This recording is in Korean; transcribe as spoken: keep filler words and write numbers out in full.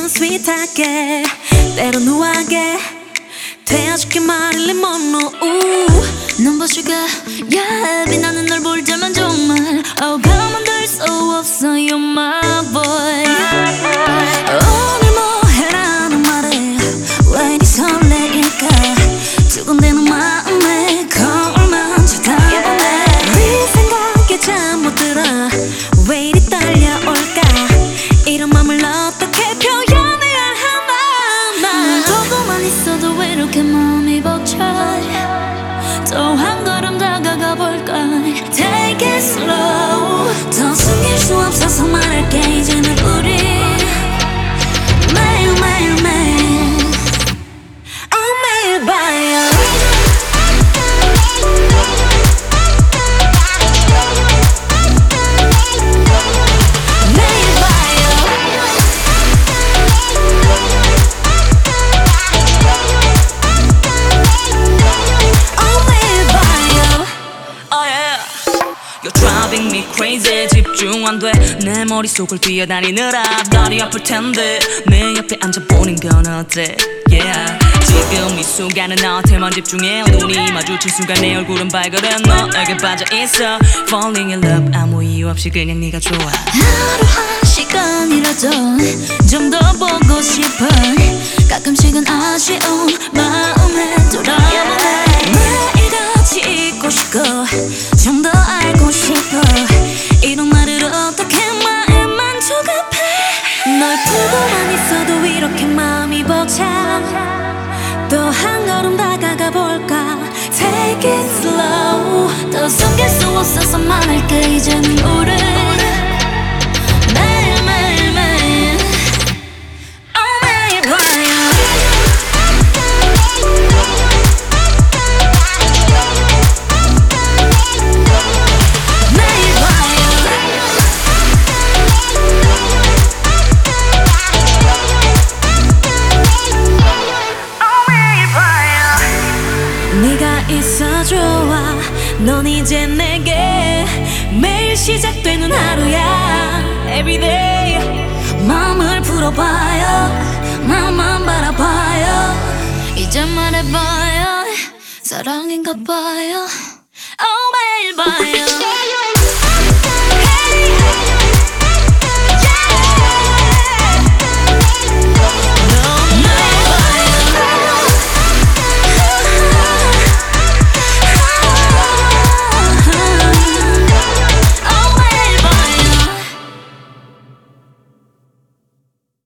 스윗하게 때론 우아하게 되어줄게 마릴린 먼로 눈부시게 yeah 빛나는 널 볼 때만 정말 Oh 가만둘 수 없어 You're my boy 오늘 뭐 해라는 말에 왜 이리 설레일까 두근대는 마음에 거울만 쳐다보네 네 생각에 잠 못 들어 왜 이리 떨려올까 이런 맘을 어떻게 표현해야 하나 난 보고만 있어도 왜 이렇게 마음이 벅차 또 한 걸음 다가가 볼까 Take it slow 더 숨길 수 없어서 말할게 이제는 우리 매일 매일 매일 Oh 매일 봐요 Driving me crazy 집중 안 돼 내 머릿속을 뛰어다니느라 다리 아플 텐데 내 옆에 앉아보는 건 어때 yeah 지금 이 순간은 너한테만 집중해 눈이 마주친 순간 내 얼굴은 발그레 너에게 빠져있어 Falling in love 아무 이유 없이 그냥 네가 좋아 하루 한 시간이라도 좀 더 보고 싶어 가끔씩은 아쉬운 마음에 돌아보네 매일같이 잊고 싶고 좀 더 알고 싶어 이런 말을 어떻게 마음만 조급해 널 보고만 있어도 이렇게 마음이 벅차 또 한 걸음 다가가 볼까 Take it slow 더 숨길 수 없어서 말할게 이제는 우리 매일 매일 매일 Oh 매일 봐요 네가 있어 좋아 넌 이제 내게 매일 시작되는 하루야 Everyday 마음을 풀어봐요 나만 바라봐요 이제 말해봐요 사랑인가 봐요 Oh 매일 봐요